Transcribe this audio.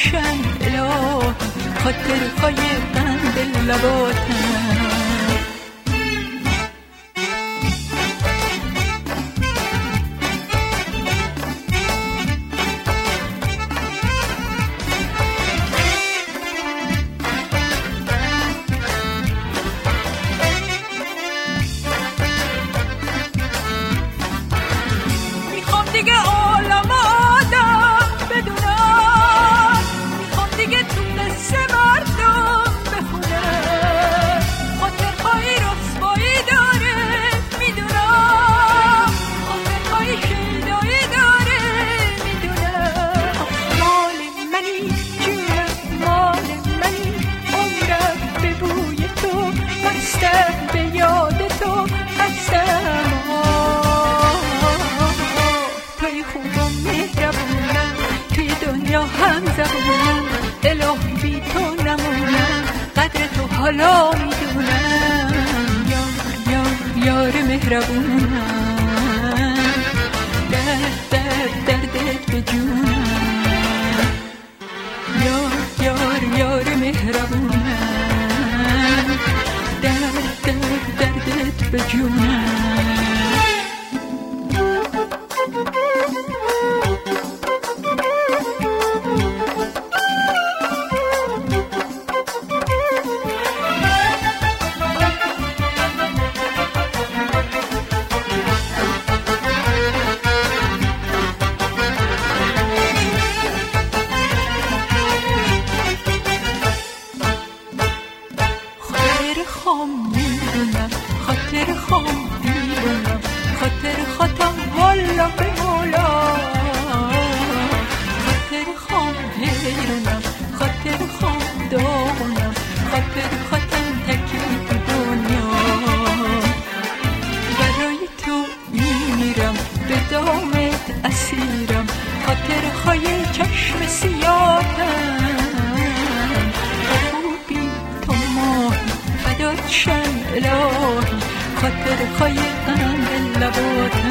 شن الهی خاطر های قند لباتم. الهی بی تو نمونم قدر تو حالا میدونم. یار مهربونم دردت به جونم. یار مهربونم دردت به جونم. خاطر خام میدونم خاطر خاطم والا به مولا. خاطر خام حیرونم خاطر خام داغونم خاطر خاطم تکیه دنیا. برای تو میمیرم به دامت اسیرم خاطر های چشم سیاهم. خوبی تو ماهی فدات شم الهی خاطر های قند لباتم.